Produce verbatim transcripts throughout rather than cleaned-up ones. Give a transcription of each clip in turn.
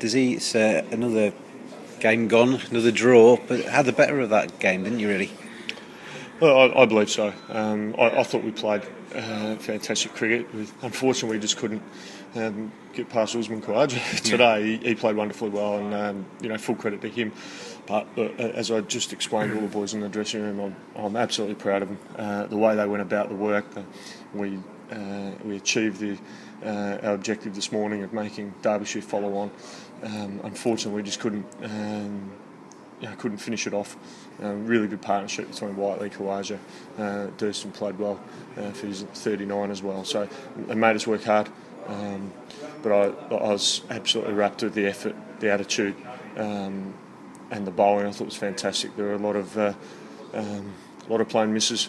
Dizzy. It's uh, another game gone, another draw, but had the better of that game, didn't you, really? Well, I, I believe so. Um, I, I thought we played uh, fantastic cricket. We, unfortunately, we just couldn't um, get past Usman Khawaja today. He, he played wonderfully well, and um, you know, full credit to him. But uh, as I just explained to all the boys in the dressing room, I'm, I'm absolutely proud of them. Uh, the way they went about the work, the, we uh, we achieved the uh, our objective this morning of making Derbyshire follow on. Um, unfortunately, we just couldn't. Um, Yeah, couldn't finish it off. Um, really good partnership between Whiteley and Khawaja. Uh, Durston played well uh, for his thirty-nine as well. So they made us work hard. Um, but I, I was absolutely rapt with the effort, the attitude, um, and the bowling. I thought was fantastic. There were a lot of uh, um, a lot of plain misses.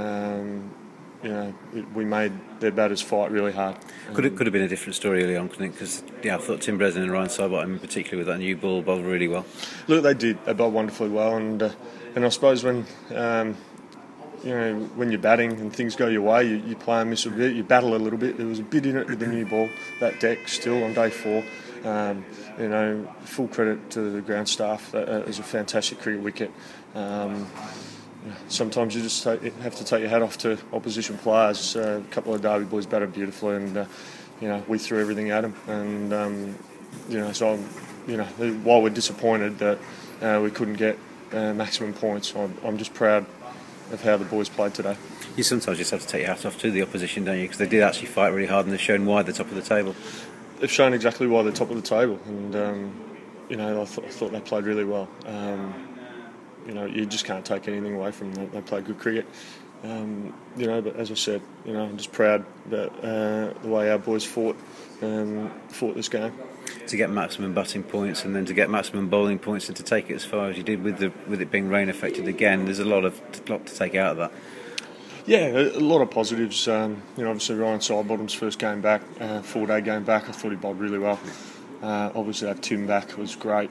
Um, you know, it, we made their batters fight really hard. Could it could have been a different story early on, couldn't it? Because yeah, I thought Tim Bresnan and Ryan Sidebottom in particular with that new ball bowled really well. Look, they did. They bowled wonderfully well, and uh, and I suppose when um, you know when you're batting and things go your way, you, you play and miss a bit, you battle a little bit. There was a bit in it with the new ball, that deck still on day four. Um, you know, full credit to the ground staff. That uh, was a fantastic cricket wicket. Um, Sometimes you just take, have to take your hat off to opposition players. Uh, a couple of Derby boys batted beautifully, and uh, you know we threw everything at them. And um, you know, so you know, while we're disappointed that uh, we couldn't get uh, maximum points, I'm, I'm just proud of how the boys played today. You sometimes just have to take your hat off to the opposition, don't you? Because they did actually fight really hard, and they've shown why they're top of the table. They've shown exactly why they're top of the table, and um, you know, I, th- I thought they played really well. Um, You know, you just can't take anything away from them. They play good cricket. Um, you know, but as I said, you know, I'm just proud that uh, the way our boys fought um, fought this game. To get maximum batting points and then to get maximum bowling points and to take it as far as you did with the with it being rain affected again, there's a lot of lot to take out of that. Yeah, a, a lot of positives. Um, you know, obviously Ryan Sidebottom's first game back, uh, four day game back. I thought he bowled really well. Uh, obviously, that Tim back was great.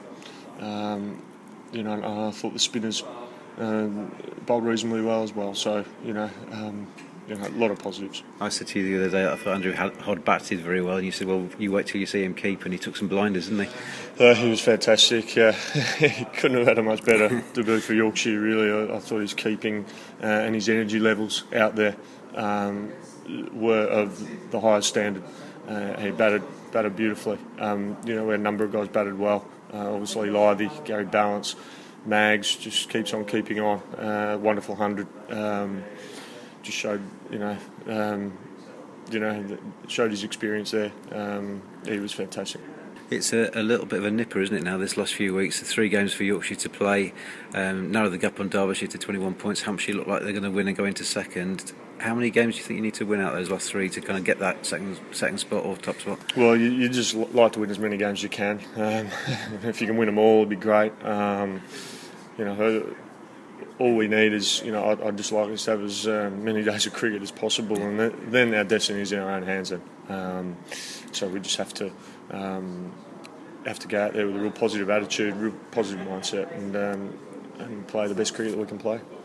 Um, You know, I thought the spinners um, bowled reasonably well as well. So, you know, um, you know, a lot of positives. I said to you the other day, I thought Andrew Hod batted very well, and you said, well, you wait till you see him keep, and he took some blinders, didn't he? Uh, he was fantastic. Uh, he couldn't have had a much better debut for Yorkshire, really. I, I thought his keeping uh, and his energy levels out there um, were of the highest standard. Uh, he batted batted beautifully. Um, you know, we had a number of guys batted well. Uh, obviously, Livy, Gary Balance, Mags just keeps on keeping on. Uh, wonderful hundred. Um, just showed, you know, um, you know, showed his experience there. Um, he was fantastic. It's a, a little bit of a nipper, isn't it, now, this last few weeks? The three games for Yorkshire to play, um, narrow the gap on Derbyshire to twenty-one points. Hampshire look like they're going to win and go into second. How many games do you think you need to win out those last three to kind of get that second second spot or top spot? Well, you, you just like to win as many games as you can. Um, if you can win them all, it'd be great. Um, you know, all we need is, you know, I'd, I'd just like us to have as uh, many days of cricket as possible, and th- then our destiny is in our own hands. Then, um, so we just have to um, have to go out there with a real positive attitude, real positive mindset, and um, and play the best cricket that we can play.